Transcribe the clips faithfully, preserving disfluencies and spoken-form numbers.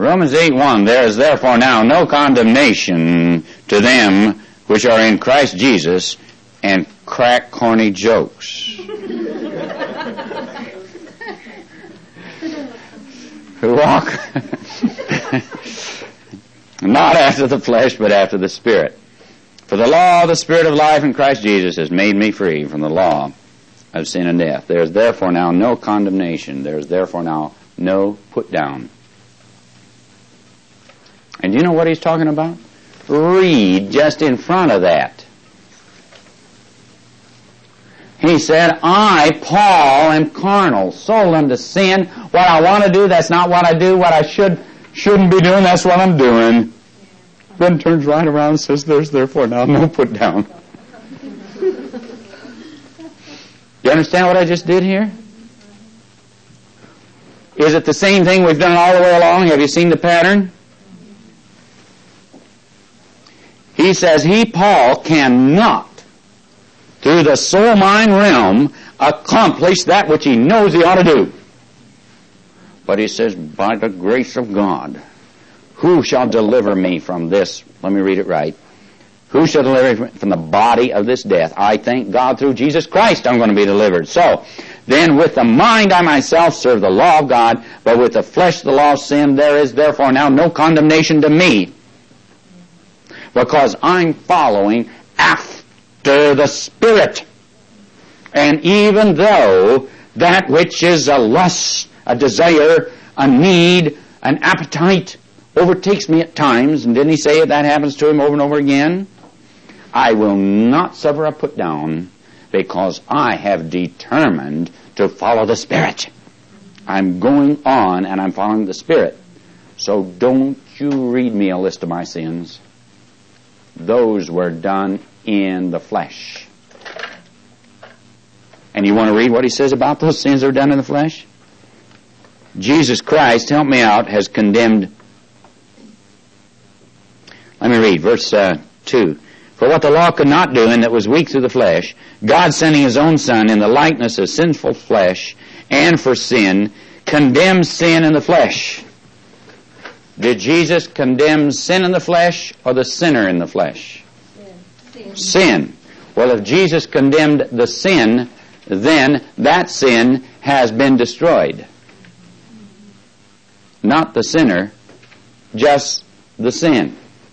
Romans eight one, there is therefore now no condemnation to them which are in Christ Jesus, and crack corny jokes. Who walk not after the flesh, but after the Spirit. For the law of the Spirit of life in Christ Jesus has made me free from the law of sin and death. There is therefore now no condemnation. There is therefore now no put down. And do you know what he's talking about? Read just in front of that. He said, I, Paul, am carnal, sold unto sin. What I want to do, that's not what I do. What I should, shouldn't be doing, that's what I'm doing. Then turns right around and says, there's therefore now no put down. You understand what I just did here? Is it the same thing we've done all the way along? Have you seen the pattern? He says he, Paul, cannot, through the soul-mind realm, accomplish that which he knows he ought to do. But he says, by the grace of God, who shall deliver me from this? Let me read it right. Who shall deliver me from the body of this death? I thank God through Jesus Christ I'm going to be delivered. So, then with the mind I myself serve the law of God, but with the flesh the law of sin. There is therefore now no condemnation to me, because I'm following after the Spirit. And even though that which is a lust, a desire, a need, an appetite overtakes me at times, and didn't he say that happens to him over and over again? I will not suffer a put down, because I have determined to follow the Spirit. I'm going on and I'm following the Spirit. So don't you read me a list of my sins. Those were done in the flesh. And you want to read what he says about those sins that were done in the flesh? Jesus Christ, help me out, has condemned. Let me read verse uh, two. For what the law could not do, and that was weak through the flesh, God sending his own Son in the likeness of sinful flesh, and for sin, condemned sin in the flesh. Did Jesus condemn sin in the flesh, or the sinner in the flesh? Sin. Sin. Well, if Jesus condemned the sin, then that sin has been destroyed. Not the sinner, just the sin.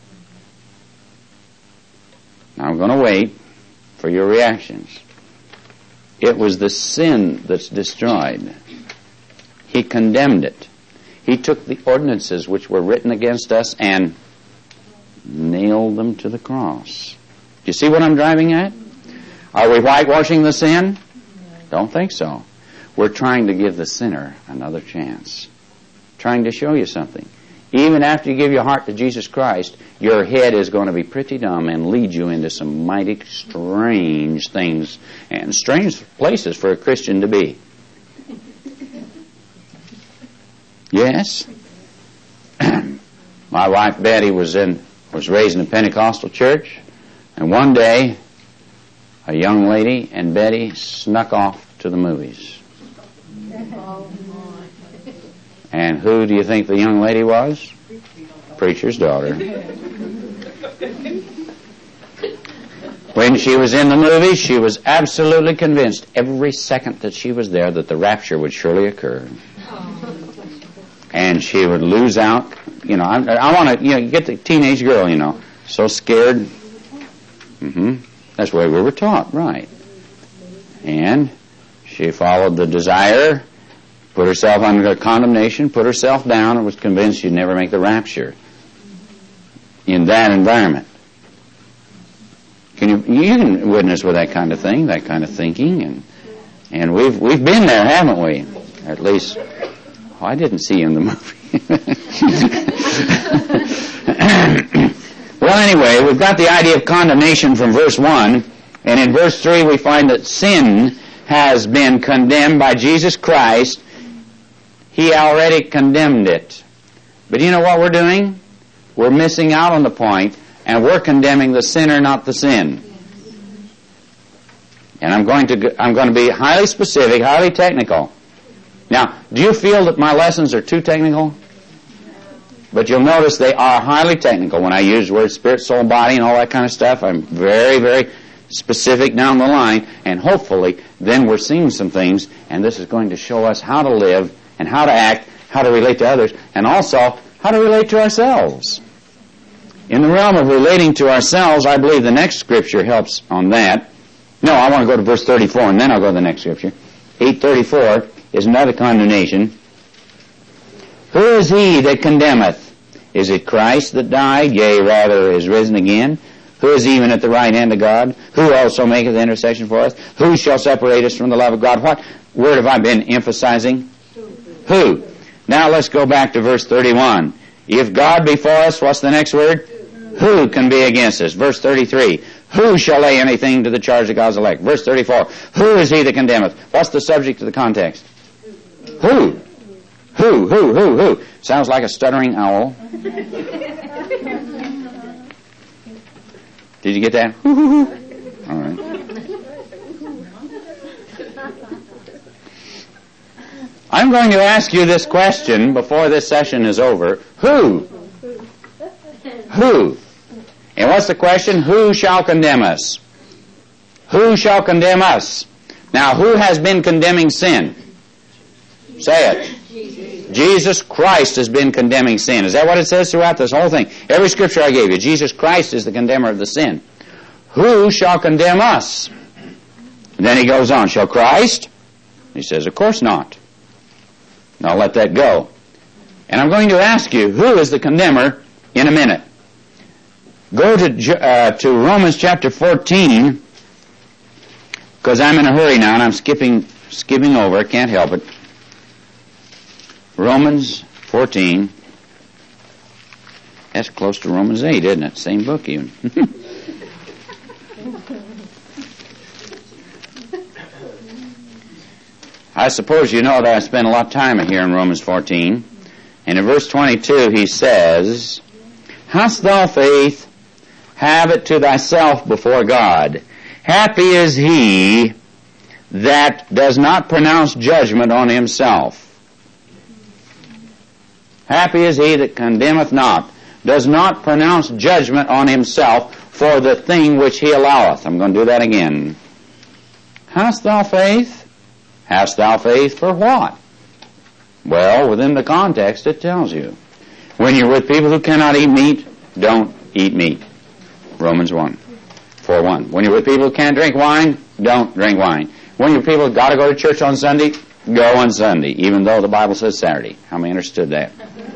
Now I'm going to wait for your reactions. It was the sin that's destroyed. He condemned it. He took the ordinances which were written against us and nailed them to the cross. Do you see what I'm driving at? Are we whitewashing the sin? Don't think so. We're trying to give the sinner another chance. Trying to show you something. Even after you give your heart to Jesus Christ, your head is going to be pretty dumb and lead you into some mighty strange things and strange places for a Christian to be. Yes. My wife Betty was in was raised in a Pentecostal church, and one day a young lady and Betty snuck off to the movies. And who do you think the young lady was? Preacher's daughter. When she was in the movie, she was absolutely convinced every second that she was there that the rapture would surely occur. And she would lose out. You know, I, I want to, you know, get the teenage girl, you know, so scared. Mm-hmm. That's the way we were taught, right. And she followed the desire, put herself under condemnation, put herself down, and was convinced she'd never make the rapture in that environment. Can you you can witness with that kind of thing, that kind of thinking, and and we've we've been there, haven't we? At least, oh, I didn't see you in the movie. Well, anyway, we've got the idea of condemnation from verse one, and in verse three we find that sin has been condemned by Jesus Christ. He already condemned it. But you know what we're doing? We're missing out on the point, and we're condemning the sinner, not the sin. And I'm going to I'm going to be highly specific, highly technical. Now, do you feel that my lessons are too technical? But you'll notice they are highly technical. When I use the word spirit, soul, body, and all that kind of stuff, I'm very, very specific down the line, and hopefully then we're seeing some things, and this is going to show us how to live and how to act, how to relate to others, and also how to relate to ourselves. In the realm of relating to ourselves, I believe the next scripture helps on that. No, I want to go to verse thirty-four, and then I'll go to the next scripture. eight thirty-four is another condemnation. Who is he that condemneth? Is it Christ that died, yea, rather is risen again? Who is even at the right hand of God? Who also maketh intercession for us? Who shall separate us from the love of God? What word have I been emphasizing? Who? Now let's go back to verse thirty-one. If God be for us, what's the next word? Who can be against us? Verse thirty-three. Who shall lay anything to the charge of God's elect? Verse thirty-four. Who is he that condemneth? What's the subject of the context? Who? Who, who, who, who? Sounds like a stuttering owl. Did you get that? All right. I'm going to ask you this question before this session is over. Who? Who? And what's the question? Who shall condemn us? Who shall condemn us? Now, who has been condemning sin? Say it. Jesus Christ has been condemning sin. Is that what it says throughout this whole thing? Every scripture I gave you, Jesus Christ is the condemner of the sin. Who shall condemn us? And then he goes on, shall Christ? He says, of course not. Now let that go. And I'm going to ask you, who is the condemner in a minute? Go to uh, to Romans chapter fourteen, because I'm in a hurry now and I'm skipping skipping over. I can't help it. Romans fourteen. That's close to Romans eight, isn't it? Same book even. I suppose you know that I spent a lot of time here in Romans fourteen. And in verse twenty-two he says, Hast thou faith? Have it to thyself before God. Happy is he that does not pronounce judgment on himself. Happy is he that condemneth not, does not pronounce judgment on himself for the thing which he alloweth. I'm going to do that again. Hast thou faith? Hast thou faith for what? Well, within the context it tells you. When you're with people who cannot eat meat, don't eat meat. Romans one, four one. When you're with people who can't drink wine, don't drink wine. When you're with people who've got to go to church on Sunday, go on Sunday, even though the Bible says Saturday. How many understood that?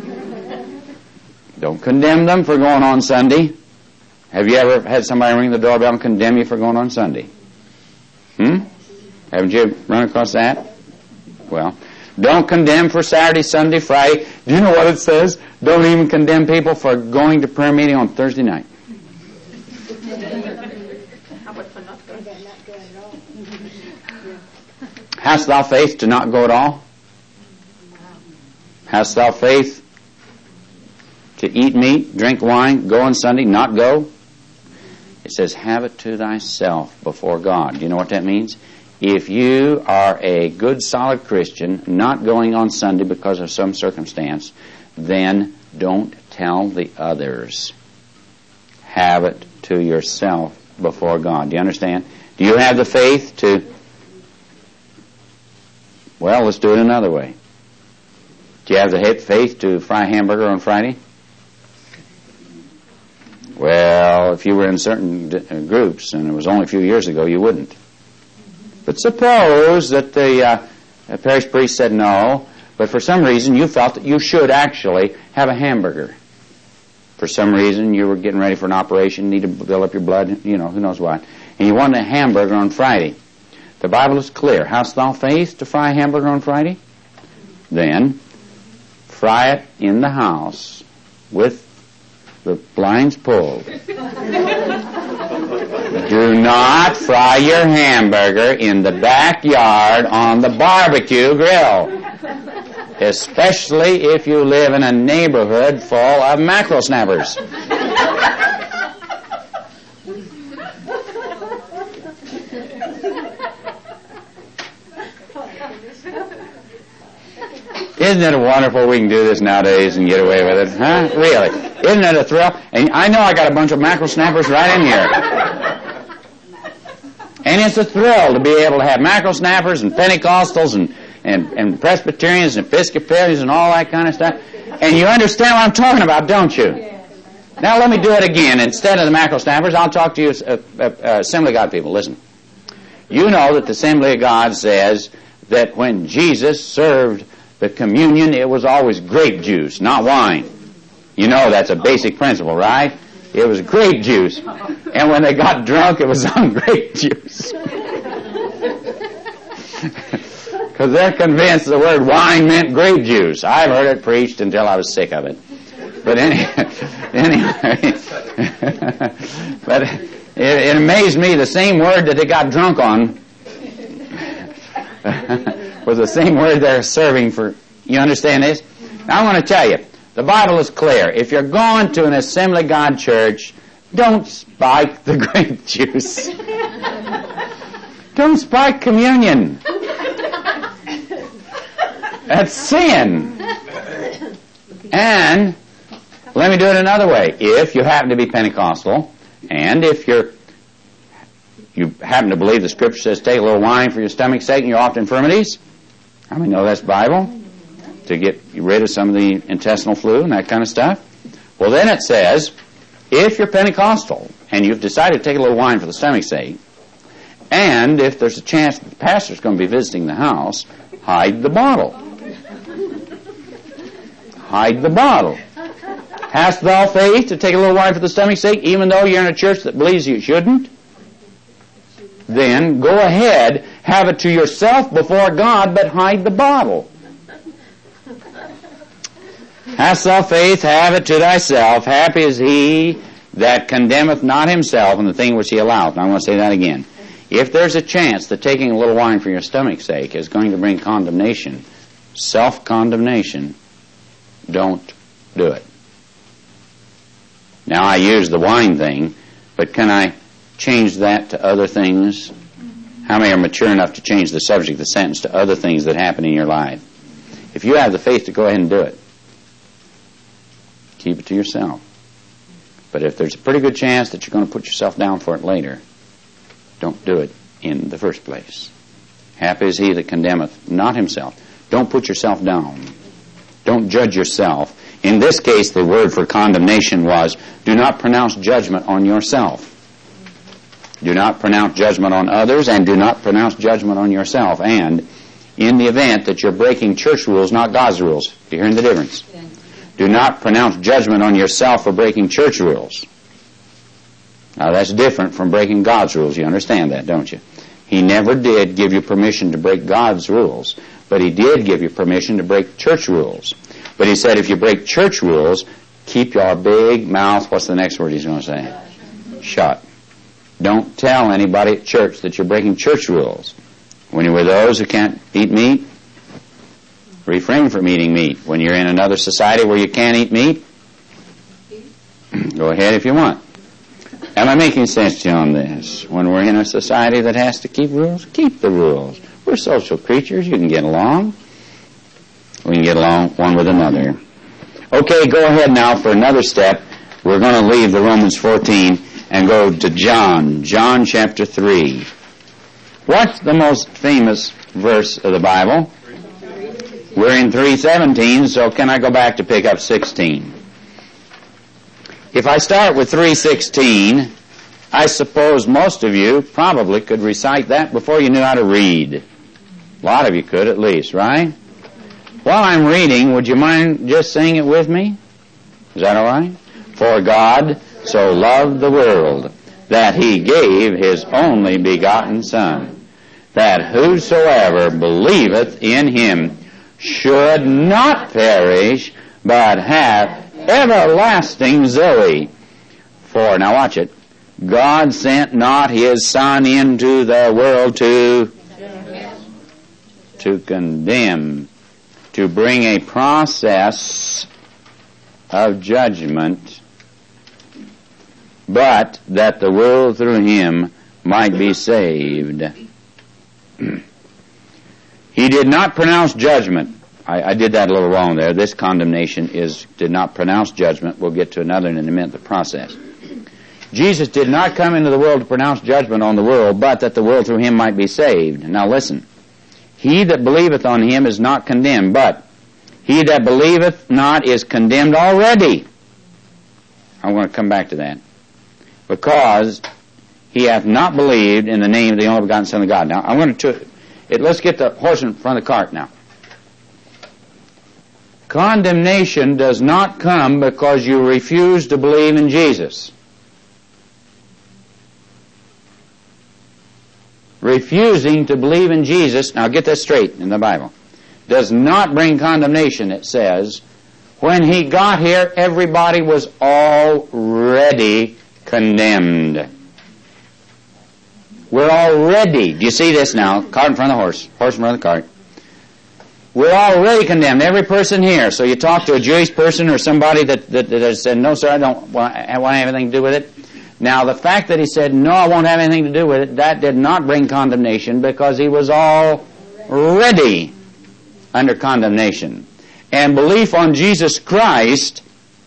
Don't condemn them for going on Sunday. Have you ever had somebody ring the doorbell and condemn you for going on Sunday? Hmm? Haven't you run across that? Well, don't condemn for Saturday, Sunday, Friday. Do you know what it says? Don't even condemn people for going to prayer meeting on Thursday night. Hast thou faith to not go at all? Hast thou faith to eat meat, drink wine, go on Sunday, not go? It says, have it to thyself before God. Do you know what that means? If you are a good, solid Christian, not going on Sunday because of some circumstance, then don't tell the others. Have it to yourself before God. Do you understand? Do you have the faith to... Well, let's do it another way. Do you have the faith to fry a hamburger on Friday? Well, if you were in certain d- groups, and it was only a few years ago, you wouldn't. But suppose that the uh, parish priest said no, but for some reason you felt that you should actually have a hamburger. For some reason you were getting ready for an operation, need to build up your blood, you know, who knows what. And you wanted a hamburger on Friday. The Bible is clear. Hast thou faith to fry a hamburger on Friday? Then fry it in the house with the blinds pulled. Do not fry your hamburger in the backyard on the barbecue grill, especially if you live in a neighborhood full of mackerel snappers. Isn't it wonderful we can do this nowadays and get away with it? Huh? Really? Isn't it a thrill? And I know I got a bunch of mackerel snappers right in here. And it's a thrill to be able to have mackerel snappers and Pentecostals and, and, and Presbyterians and Episcopalians and all that kind of stuff. And you understand what I'm talking about, don't you? Now let me do it again. Instead of the mackerel snappers, I'll talk to you, uh, uh, uh, Assembly of God people. Listen. You know that the Assembly of God says that when Jesus served the communion, it was always grape juice, not wine. You know that's a basic principle, right? It was grape juice. And when they got drunk, it was on grape juice. Because they're convinced the word wine meant grape juice. I've heard it preached until I was sick of it. But any, anyway, but it, it amazed me, the same word that they got drunk on was the same word they're serving for. You understand this? Now I want to tell you, the Bible is clear. If you're going to an Assembly of God church, don't spike the grape juice. Don't spike communion. That's sin. And let me do it another way. If you happen to be Pentecostal, and if you're you happen to believe the Scripture says take a little wine for your stomach's sake and your oft infirmities, how many know that's Bible? To get rid of some of the intestinal flu and that kind of stuff. Well, then it says, if you're Pentecostal and you've decided to take a little wine for the stomach's sake, and if there's a chance that the pastor's going to be visiting the house, hide the bottle. Hide the bottle. Hast thou faith to take a little wine for the stomach's sake, even though you're in a church that believes you shouldn't? Then go ahead, have it to yourself before God, but hide the bottle. Hast thou faith, have it to thyself. Happy is he that condemneth not himself in the thing which he alloweth. Now I want to say that again. If there's a chance that taking a little wine for your stomach's sake is going to bring condemnation, self-condemnation, don't do it. Now I use the wine thing, but can I change that to other things? How many are mature enough to change the subject of the sentence to other things that happen in your life? If you have the faith to go ahead and do it, keep it to yourself. But if there's a pretty good chance that you're going to put yourself down for it later, don't do it in the first place. Happy is he that condemneth not himself. Don't put yourself down. Don't judge yourself. In this case, the word for condemnation was, do not pronounce judgment on yourself. Do not pronounce judgment on others, and do not pronounce judgment on yourself. And in the event that you're breaking church rules, not God's rules. Do you hear the difference? Yeah. Do not pronounce judgment on yourself for breaking church rules. Now that's different from breaking God's rules. You understand that, don't you? He never did give you permission to break God's rules, but he did give you permission to break church rules. But he said if you break church rules, keep your big mouth, what's the next word he's going to say? Shut. Don't tell anybody at church that you're breaking church rules. When you're with those who can't eat meat, refrain from eating meat. When you're in another society where you can't eat meat, go ahead if you want. Am I making sense to you on this? When we're in a society that has to keep rules, keep the rules. We're social creatures. You can get along. We can get along one with another. Okay, go ahead now for another step. We're going to leave the Romans fourteen and go to John. John chapter three. What's the most famous verse of the Bible? We're in three seventeen, so can I go back to pick up sixteen? If I start with three sixteen, I suppose most of you probably could recite that before you knew how to read. A lot of you could at least, right? While I'm reading, would you mind just saying it with me? Is that all right? For God so loved the world that he gave his only begotten Son, that whosoever believeth in him should not perish, but have everlasting Zoe. For, now watch it, God sent not his Son into the world to, to condemn, to bring a process of judgment, but that the world through him might be saved. He did not pronounce judgment I, I did that a little wrong there. This condemnation is did not pronounce judgment. We'll get to another in a minute, the process. Jesus did not come into the world to pronounce judgment on the world, but that the world through him might be saved. Now listen. He that believeth on him is not condemned, but he that believeth not is condemned already. I'm going to come back to that. Because he hath not believed in the name of the only begotten Son of God. Now, I'm going to... It, let's get the horse in front of the cart now. Condemnation does not come because you refuse to believe in Jesus. Refusing to believe in Jesus, now get this straight in the Bible, does not bring condemnation, it says. When he got here, everybody was already condemned. We're already, do you see this now? Cart in front of the horse, horse in front of the cart. We're already condemned, every person here. So you talk to a Jewish person or somebody that, that, that has said, no, sir, I don't want, I want to have anything to do with it. Now, the fact that he said, no, I won't have anything to do with it, that did not bring condemnation because he was already under condemnation. And belief on Jesus Christ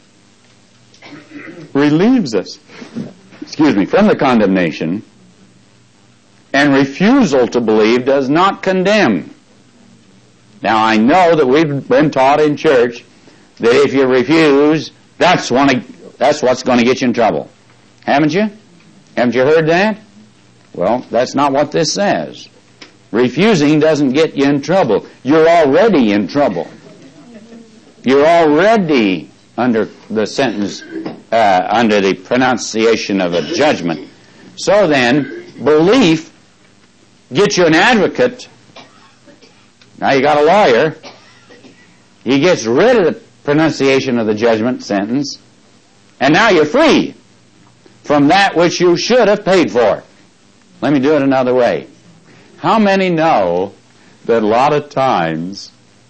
relieves us, excuse me, from the condemnation, and refusal to believe does not condemn. Now, I know that we've been taught in church that if you refuse, that's, one of, that's what's going to get you in trouble. Haven't you? Haven't you heard that? Well, that's not what this says. Refusing doesn't get you in trouble. You're already in trouble. You're already under the sentence, uh, under the pronunciation of a judgment. So then, belief gets you an advocate. Now you got a lawyer. He gets rid of the pronunciation of the judgment sentence, and now you're free from that which you should have paid for. Let me do it another way. How many know that a lot of times,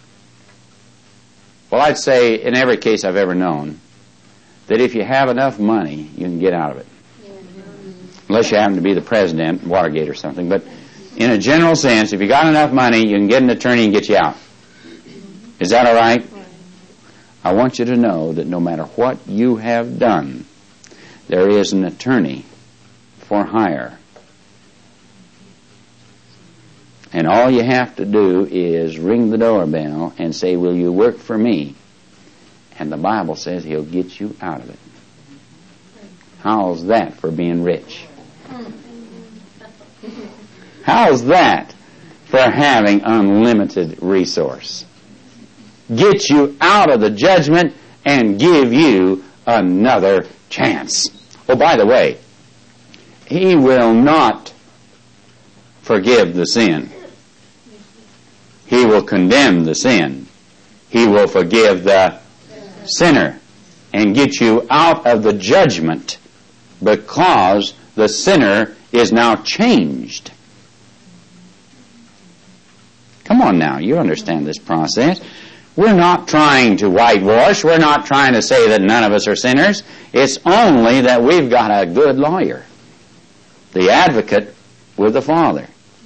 well, I'd say in every case I've ever known, that if you have enough money, you can get out of it. Unless you happen to be the president, Watergate or something. But in a general sense, if you got enough money, you can get an attorney and get you out. Is that all right? I want you to know that no matter what you have done, there is an attorney for hire. And all you have to do is ring the doorbell and say, will you work for me? And the Bible says he'll get you out of it. How's that for being rich? How's that for having unlimited resource? Get you out of the judgment and give you another chance. Oh, by the way, he will not forgive the sin. He will condemn the sin. He will forgive the sinner and get you out of the judgment because the sinner is now changed. Come on now, you understand this process. We're not trying to whitewash. We're not trying to say that none of us are sinners. It's only that we've got a good lawyer, the advocate with the Father.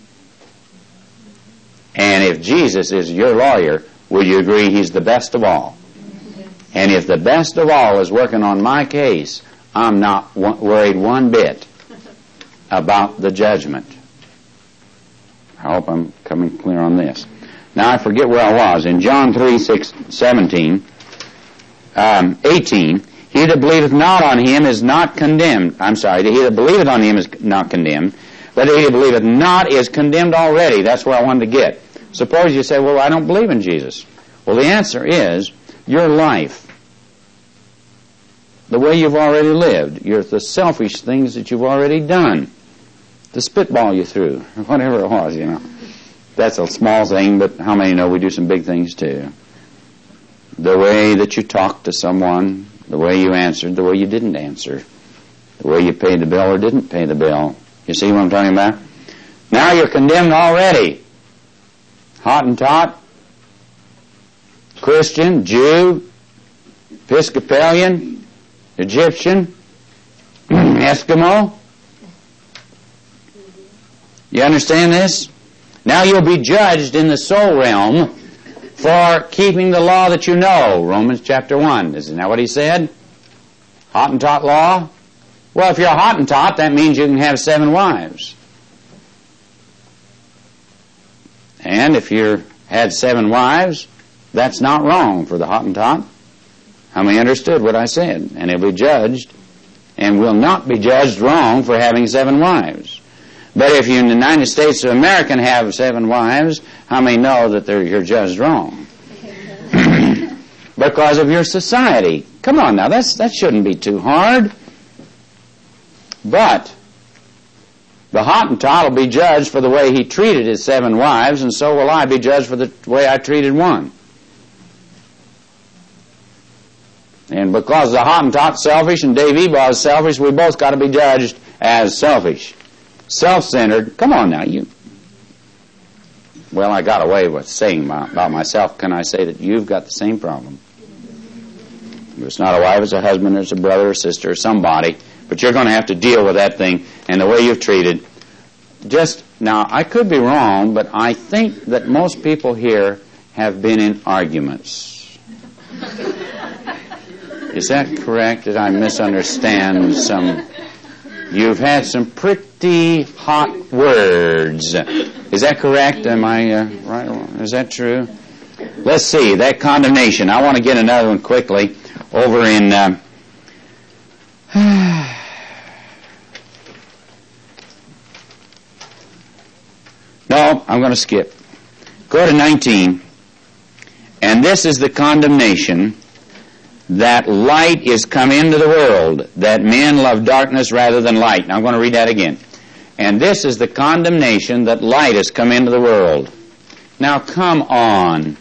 And if Jesus is your lawyer, will you agree he's the best of all? And if the best of all is working on my case, I'm not w- worried one bit about the judgment. I hope I'm coming clear on this. Now I forget where I was. In John three, six, seventeen, um, eighteen, he that believeth not on him is not condemned. I'm sorry, he that believeth on him is not condemned, but he that believeth not is condemned already. That's where I wanted to get. Suppose you say, well, I don't believe in Jesus. Well, the answer is, your life, the way you've already lived, your, the selfish things that you've already done, the spitball you threw, or whatever it was, you know. That's a small thing, but how many know we do some big things too? The way that you talked to someone, the way you answered, the way you didn't answer, the way you paid the bill or didn't pay the bill. You see what I'm talking about? Now you're condemned already. Hottentot, Christian, Jew, Episcopalian, Egyptian, Eskimo. You understand this? Now you'll be judged in the soul realm for keeping the law that you know. Romans chapter one. Isn't that what he said? Hottentot law? Well, if you're a Hottentot, that means you can have seven wives. And if you had seven wives, that's not wrong for the Hottentot. How many understood what I said? And he'll be judged, and will not be judged wrong for having seven wives. But if you in the United States of America have seven wives, how many know that they're, you're judged wrong? Because of your society. Come on now, that's, that shouldn't be too hard. But the Hottentot will be judged for the way he treated his seven wives, and so will I be judged for the way I treated one. And because the Hottentot's selfish and Dave Ebaw's selfish, we both got to be judged as selfish. Self-centered. Come on now, you. Well, I got away with saying my, about myself. Can I say that you've got the same problem? If it's not a wife, it's a husband, it's a brother, or sister, or somebody. But you're going to have to deal with that thing and the way you've treated. Just, now, I could be wrong, but I think that most people here have been in arguments. Is that correct? Did I misunderstand some? You've had some pretty hot words. Is that correct? Am I uh, right or wrong? Is that true? Let's see, that condemnation. I want to get another one quickly over in... Uh, no, I'm going to skip. Go to nineteen. And this is the condemnation, that light is come into the world, that men love darkness rather than light. Now I'm going to read that again. And this is the condemnation, that light has come into the world. Now come on.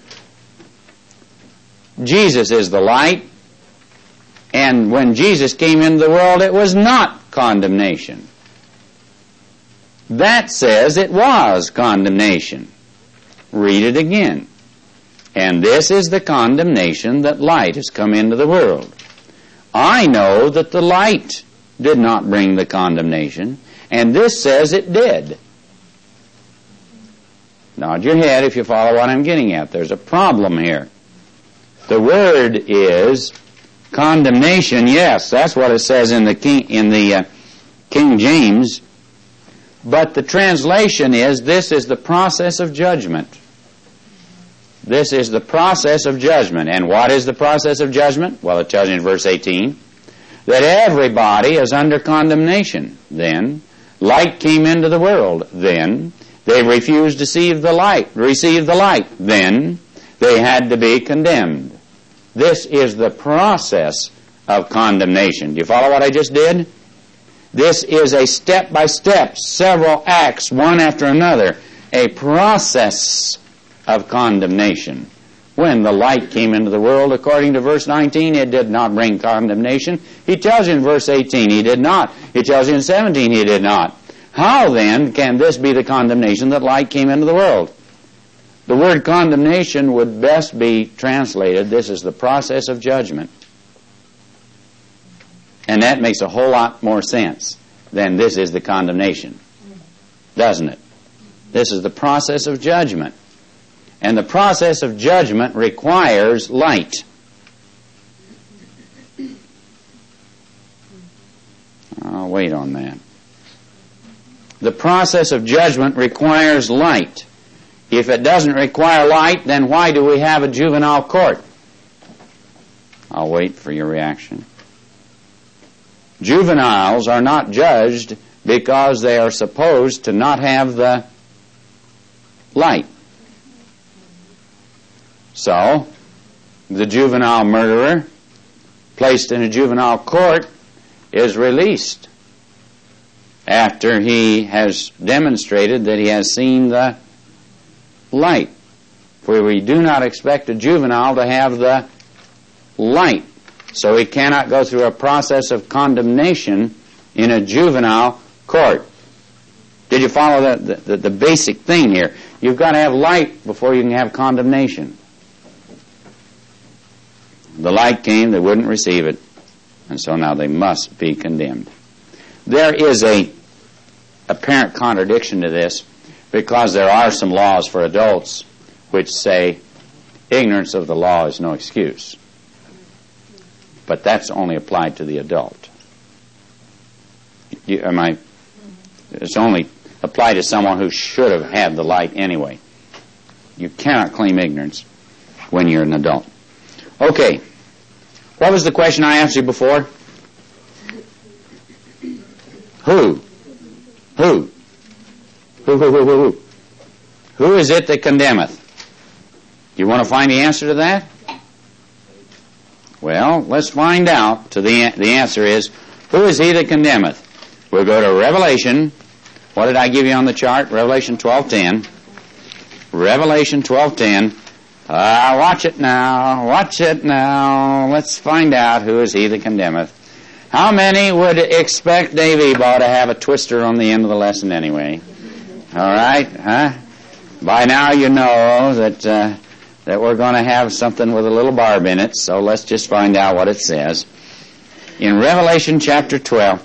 Jesus is the light. And when Jesus came into the world, it was not condemnation. That says it was condemnation. Read it again. And this is the condemnation, that light has come into the world. I know that the light did not bring the condemnation, and this says it did. Nod your head if you follow what I'm getting at. There's a problem here. The word is condemnation. Yes, that's what it says in the King, in the uh, King James. But the translation is, this is the process of judgment. This is the process of judgment. And what is the process of judgment? Well, it tells you in verse eighteen that everybody is under condemnation. Then light came into the world. Then they refused to receive the light. Receive the light. Then they had to be condemned. This is the process of condemnation. Do you follow what I just did? This is a step-by-step, several acts, one after another, a process of condemnation. When the light came into the world, according to verse nineteen, it did not bring condemnation. He tells you in verse eighteen, he did not. He tells you in seventeen, he did not. How then can this be the condemnation, that light came into the world? The word condemnation would best be translated, this is the process of judgment. And that makes a whole lot more sense than this is the condemnation. Doesn't it? This is the process of judgment. And the process of judgment requires light. I'll wait on that. The process of judgment requires light. If it doesn't require light, then why do we have a juvenile court? I'll wait for your reaction. Juveniles are not judged because they are supposed to not have the light. So, the juvenile murderer placed in a juvenile court is released after he has demonstrated that he has seen the light. For we do not expect a juvenile to have the light. So he cannot go through a process of condemnation in a juvenile court. Did you follow the, the, the basic thing here? You've got to have light before you can have condemnation. The light came, they wouldn't receive it, and so now they must be condemned. There is a apparent contradiction to this, because there are some laws for adults which say, ignorance of the law is no excuse. But that's only applied to the adult. You, am I, it's only applied to someone who should have had the light anyway. You cannot claim ignorance when you're an adult. Okay. What was the question I asked you before? Who? Who? Who, who, who, who, who? Who is it that condemneth? You want to find the answer to that? Well, let's find out. To the the answer is, who is he that condemneth? We'll go to Revelation. What did I give you on the chart? Revelation twelve ten. Revelation twelve ten. Ah, uh, watch it now. Watch it now. Let's find out who is he that condemneth. How many would expect Dave Ebaugh to have a twister on the end of the lesson anyway? All right, huh? By now you know that uh, that we're going to have something with a little barb in it, so let's just find out what it says. In Revelation chapter twelve,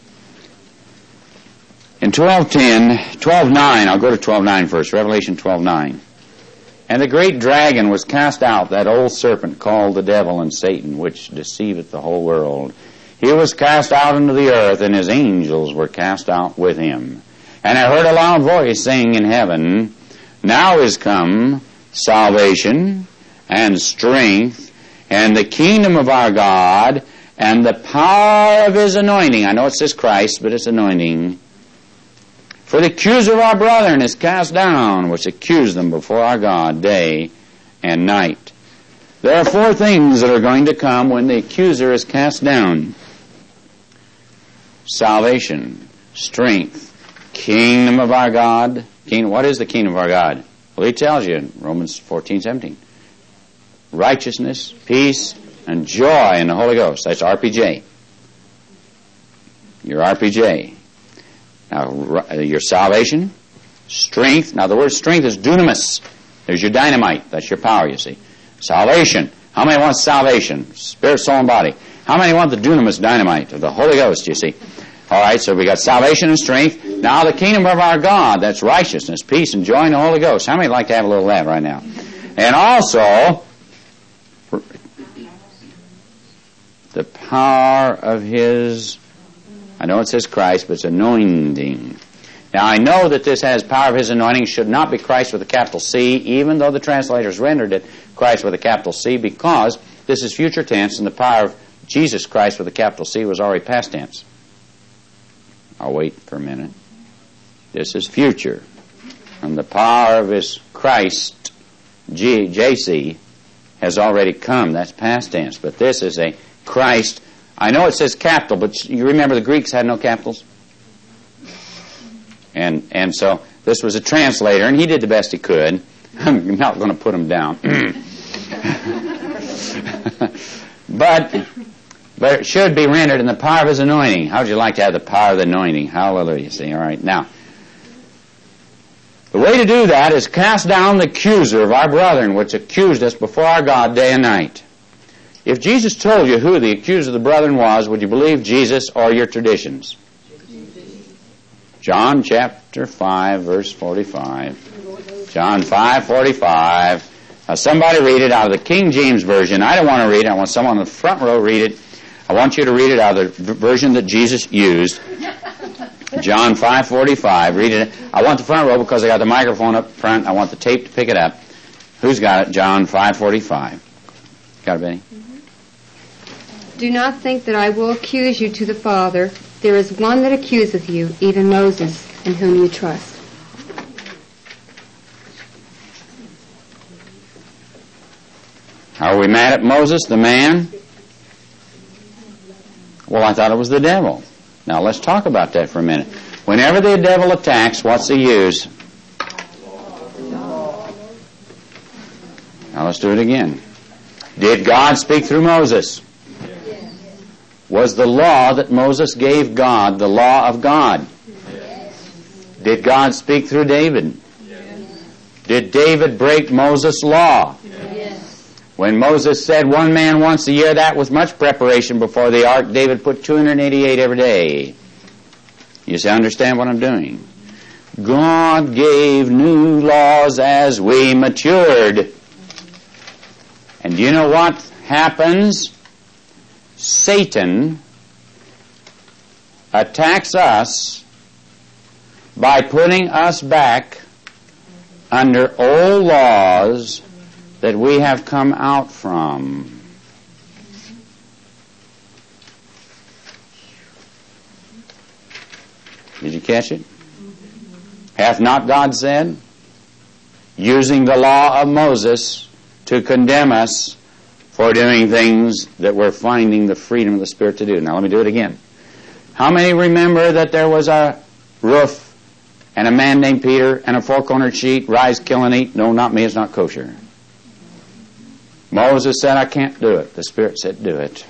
in twelve ten, twelve nine, I'll go to twelve nine first, Revelation twelve nine. And the great dragon was cast out, that old serpent called the devil and Satan, which deceiveth the whole world. He was cast out into the earth, and his angels were cast out with him. And I heard a loud voice saying in heaven, Now is come salvation and strength and the kingdom of our God and the power of his anointing. I know it says Christ, but it's anointing. For the accuser of our brethren is cast down, which accused them before our God day and night. There are four things that are going to come when the accuser is cast down. Salvation, strength, kingdom of our God. King, what is the kingdom of our God? Well, he tells you in Romans fourteen seventeen. Righteousness, peace, and joy in the Holy Ghost. That's R P J. Your R P J. Now, your salvation, strength. Now, the word strength is dunamis. There's your dynamite. That's your power, you see. Salvation. How many want salvation? Spirit, soul, and body. How many want the dunamis dynamite of the Holy Ghost, you see? All right, so we got salvation and strength. Now the kingdom of our God, that's righteousness, peace, and joy in the Holy Ghost. How many would like to have a little of that right now? And also, the power of his, I know it says Christ, but it's anointing. Now I know that this has power of his anointing, should not be Christ with a capital C, even though the translators rendered it Christ with a capital C, because this is future tense, and the power of Jesus Christ with a capital C was already past tense. I'll wait for a minute. This is future. And the power of his Christ, G, J C, has already come. That's past tense. But this is a Christ. I know it says capital, but you remember the Greeks had no capitals? And and so this was a translator, and he did the best he could. I'm not going to put him down. but... But it should be rendered in the power of his anointing. How would you like to have the power of the anointing? Hallelujah. See, all right. Now, the way to do that is cast down the accuser of our brethren, which accused us before our God day and night. If Jesus told you who the accuser of the brethren was, would you believe Jesus or your traditions? John chapter five, verse forty-five. John five, forty-five. Now, somebody read it out of the King James Version. I don't want to read it. I want someone in the front row read it. I want you to read it out of the version that Jesus used. John five forty-five. Read it. I want the front row because I got the microphone up front. I want the tape to pick it up. Who's got it? John five forty-five. Got it, Benny? Mm-hmm. Do not think that I will accuse you to the Father. There is one that accuseth you, even Moses, in whom you trust. Are we mad at Moses, the man? Well, I thought it was the devil. Now, let's talk about that for a minute. Whenever the devil attacks, what's he use? Now, let's do it again. Did God speak through Moses? Yes. Was the law that Moses gave God the law of God? Yes. Did God speak through David? Yes. Did David break Moses' law? When Moses said one man once a year, that was much preparation before the ark. David put two hundred eighty-eight every day. You see, understand what I'm doing? God gave new laws as we matured. Do you know what happens? Satan attacks us by putting us back under old laws that we have come out from. Did you catch it? Hath not God said, using the law of Moses to condemn us for doing things that we're finding the freedom of the Spirit to do? Now let me do it again. How many remember that there was a roof and a man named Peter and a four-cornered sheet, rise, kill, and eat? No, not me, it's not kosher. Moses said, I can't do it. The Spirit said, do it.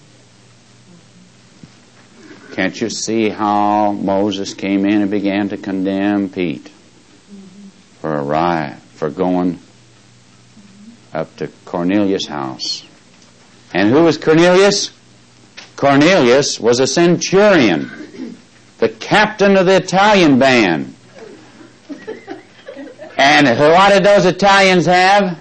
Can't you see how Moses came in and began to condemn Pete for a riot, for going up to Cornelius' house? And who was Cornelius? Cornelius was a centurion, the captain of the Italian band. And what did those Italians have?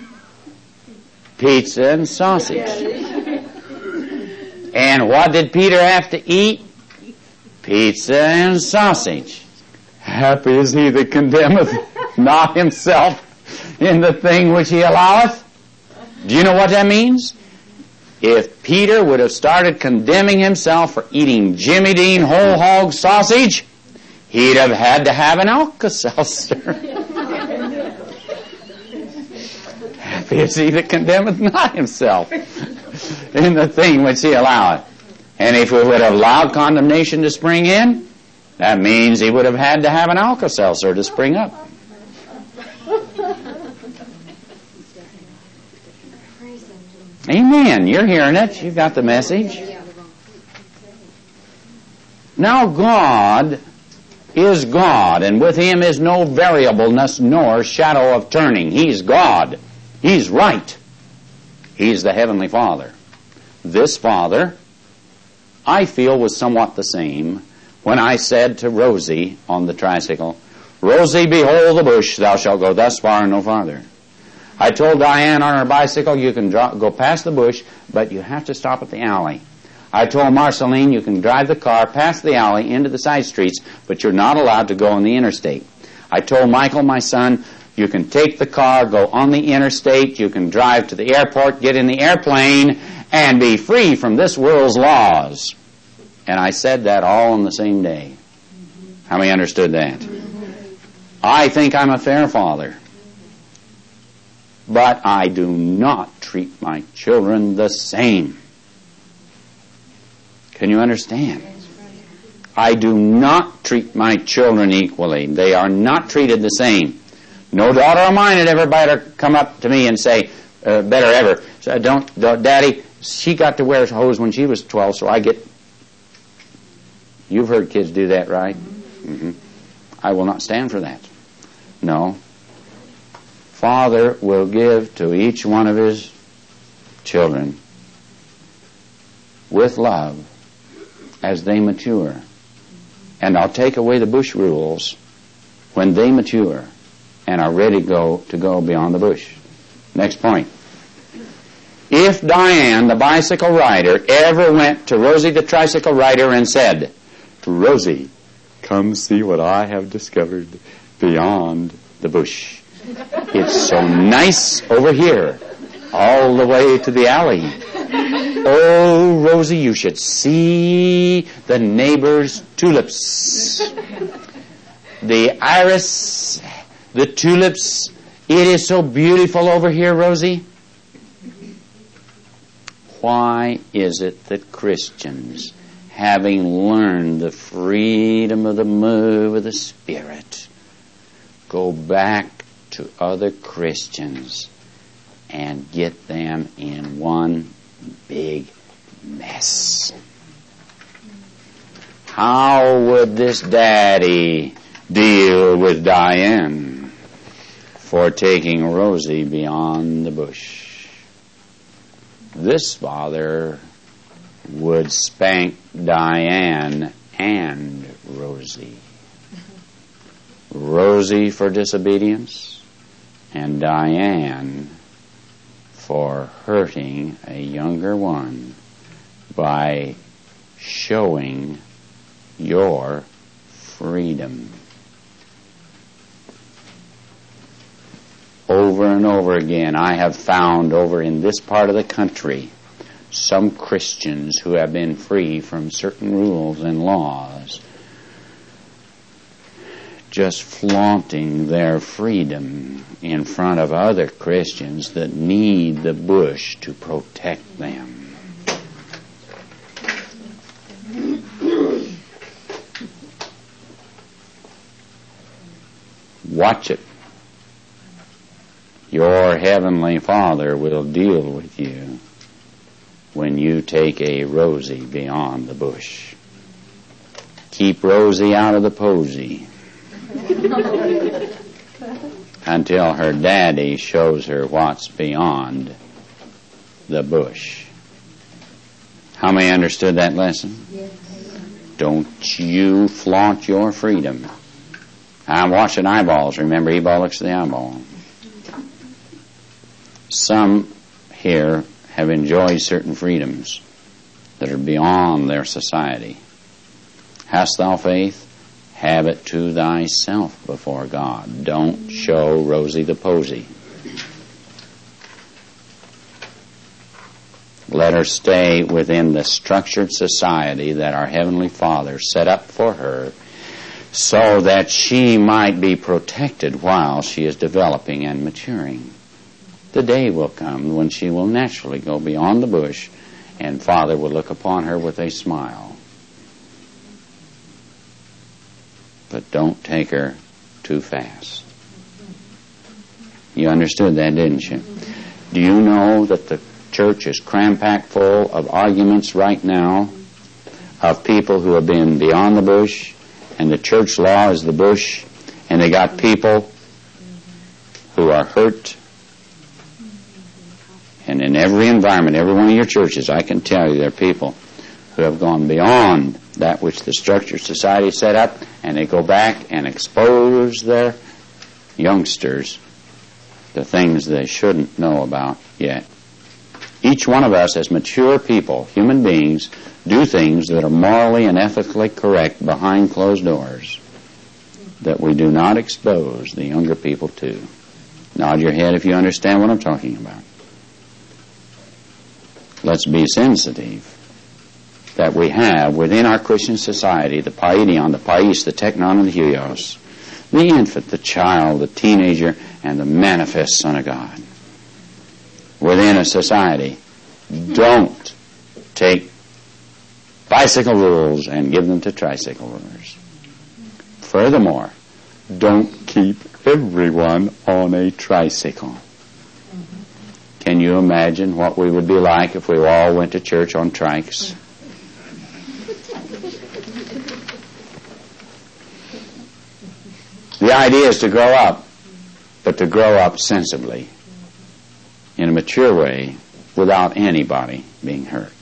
Pizza and sausage. And what did Peter have to eat? Pizza and sausage. Happy is he that condemneth not himself in the thing which he alloweth. Do you know what that means? If Peter would have started condemning himself for eating Jimmy Dean whole hog sausage, he'd have had to have an Alka-Seltzer. Happy is he that condemneth not himself in the thing which he alloweth. And if we would have allowed condemnation to spring in, that means he would have had to have an Alka-Seltzer to spring up. Amen. You're hearing it. You got the message. Now God is God, and with Him is no variableness nor shadow of turning. He's God. He's right. He's the Heavenly Father. This Father, I feel, was somewhat the same when I said to Rosie on the tricycle, Rosie, behold the bush, thou shalt go thus far and no farther. I told Diane on her bicycle, you can dro- go past the bush, but you have to stop at the alley. I told Marceline, you can drive the car past the alley into the side streets, but you're not allowed to go on the interstate. I told Michael, my son, you can take the car, go on the interstate, you can drive to the airport, get in the airplane, and be free from this world's laws. And I said that all on the same day. How many understood that? I think I'm a fair father. But I do not treat my children the same. Can you understand? I do not treat my children equally. They are not treated the same. No daughter of mine had ever better come up to me and say, uh, better ever, so don't, don't, Daddy, she got to wear hose when she was twelve, so I get... You've heard kids do that, right? Mm-hmm. I will not stand for that. No. Father will give to each one of his children with love as they mature. And I'll take away the bush rules when they mature and are ready to go, to go beyond the bush. Next point. If Diane, the bicycle rider, ever went to Rosie, the tricycle rider, and said, Rosie, come see what I have discovered beyond the bush. It's so nice over here, all the way to the alley. Oh, Rosie, you should see the neighbor's tulips. The iris, the tulips, it is so beautiful over here, Rosie. Why is it that Christians, having learned the freedom of the move of the Spirit, go back to other Christians and get them in one big mess? How would this daddy deal with Diane for taking Rosie beyond the bush? This father would spank Diane and Rosie. Rosie for disobedience and Diane for hurting a younger one by showing your freedom. Over and over again, I have found over in this part of the country some Christians who have been free from certain rules and laws, just flaunting their freedom in front of other Christians that need the bush to protect them. Watch it. Your Heavenly Father will deal with you when you take a Rosie beyond the bush. Keep Rosie out of the posy until her daddy shows her what's beyond the bush. How many understood that lesson? Yes. Don't you flaunt your freedom. I'm washing eyeballs. Remember, eyeball looks at the eyeball. Some here have enjoyed certain freedoms that are beyond their society. Hast thou faith? Have it to thyself before God. Don't show Rosie the posy. Let her stay within the structured society that our Heavenly Father set up for her, so that she might be protected while she is developing and maturing. The day will come when she will naturally go beyond the bush, and Father will look upon her with a smile. But don't take her too fast. You understood that, didn't you? Do you know that the church is cram-packed full of arguments right now of people who have been beyond the bush, and the church law is the bush, and they got people who are hurt. And in every environment, every one of your churches, I can tell you there are people who have gone beyond that which the structured society set up, and they go back and expose their youngsters to things they shouldn't know about yet. Each one of us as mature people, human beings, do things that are morally and ethically correct behind closed doors that we do not expose the younger people to. Nod your head if you understand what I'm talking about. Let's be sensitive that we have within our Christian society the paidion, the pais, the teknon, and the huios, the infant, the child, the teenager, and the manifest Son of God. Within a society, don't take bicycle rules and give them to tricycle rulers. Furthermore, don't keep everyone on a tricycle. Can you imagine what we would be like if we all went to church on trikes? The idea is to grow up, but to grow up sensibly, in a mature way, without anybody being hurt.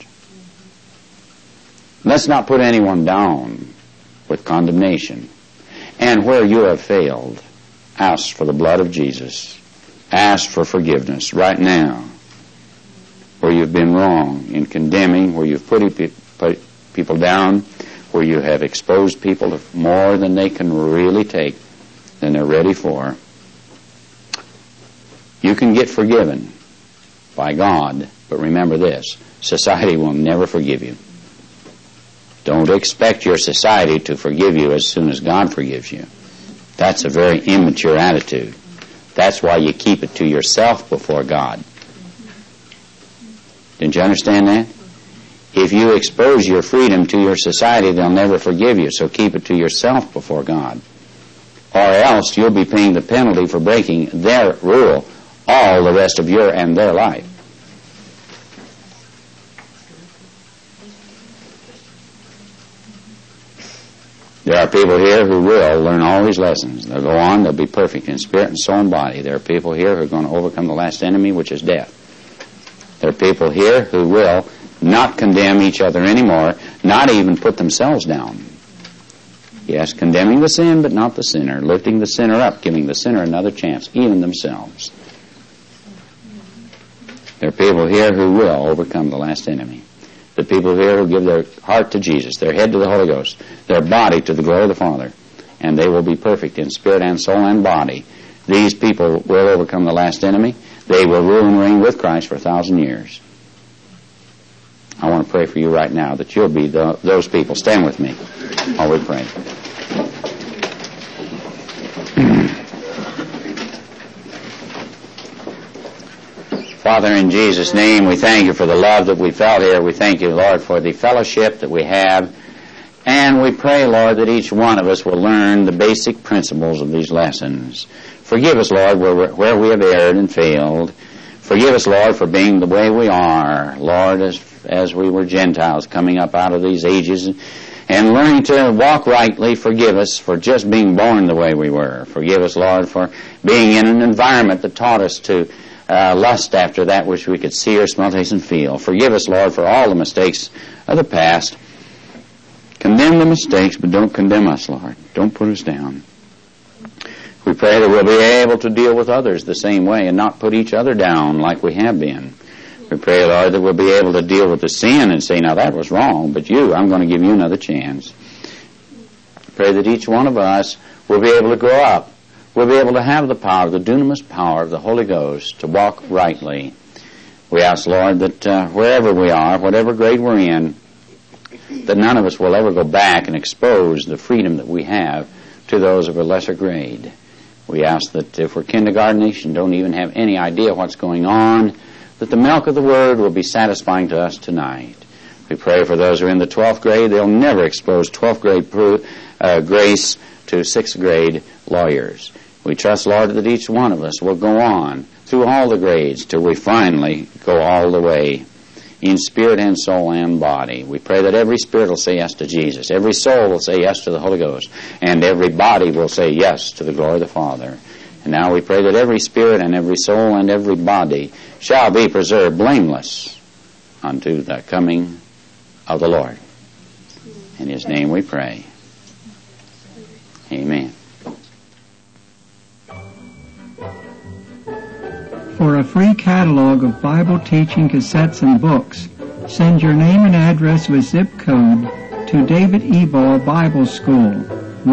Let's not put anyone down with condemnation. And where you have failed, ask for the blood of Jesus. Ask for forgiveness right now. Where you've been wrong in condemning, where you've put people down, where you have exposed people to more than they can really take, than they're ready for. You can get forgiven by God, but remember this, society will never forgive you. Don't expect your society to forgive you as soon as God forgives you. That's a very immature attitude. That's why you keep it to yourself before God. Didn't you understand that? If you expose your freedom to your society, they'll never forgive you, so keep it to yourself before God. Or else you'll be paying the penalty for breaking their rule all the rest of your and their life. There are people here who will learn all these lessons. They'll go on, they'll be perfect in spirit and soul and body. There are people here who are going to overcome the last enemy, which is death. There are people here who will not condemn each other anymore, not even put themselves down. Yes, condemning the sin, but not the sinner, lifting the sinner up, giving the sinner another chance, even themselves. There are people here who will overcome the last enemy. The people here who give their heart to Jesus, their head to the Holy Ghost, their body to the glory of the Father, and they will be perfect in spirit and soul and body. These people will overcome the last enemy. They will rule and reign with Christ for a thousand years. I want to pray for you right now that you'll be the, those people. Stand with me while we pray. Father, in Jesus' name, we thank you for the love that we felt here. We thank you, Lord, for the fellowship that we have. And we pray, Lord, that each one of us will learn the basic principles of these lessons. Forgive us, Lord, where, where we have erred and failed. Forgive us, Lord, for being the way we are. Lord, as, as we were Gentiles coming up out of these ages and learning to walk rightly, forgive us for just being born the way we were. Forgive us, Lord, for being in an environment that taught us to uh, lust after that which we could see or smell, taste, and feel. Forgive us, Lord, for all the mistakes of the past. Condemn the mistakes, but don't condemn us, Lord. Don't put us down. We pray that we'll be able to deal with others the same way and not put each other down like we have been. We pray, Lord, that we'll be able to deal with the sin and say, now that was wrong, but you, I'm going to give you another chance. Pray that each one of us will be able to grow up. We'll be able to have the power, the dunamis power of the Holy Ghost to walk rightly. We ask, Lord, that uh, wherever we are, whatever grade we're in, that none of us will ever go back and expose the freedom that we have to those of a lesser grade. We ask that if we're kindergartenish and don't even have any idea what's going on, that the milk of the Word will be satisfying to us tonight. We pray for those who are in the twelfth grade. They'll never expose twelfth grade uh, grace to sixth grade lawyers. We trust, Lord, that each one of us will go on through all the grades till we finally go all the way in spirit and soul and body. We pray that every spirit will say yes to Jesus, every soul will say yes to the Holy Ghost, and every body will say yes to the glory of the Father. And now we pray that every spirit and every soul and every body shall be preserved blameless unto the coming of the Lord. In His name we pray. Amen. For a free catalog of Bible teaching cassettes and books, send your name and address with zip code to David Ebal Bible School,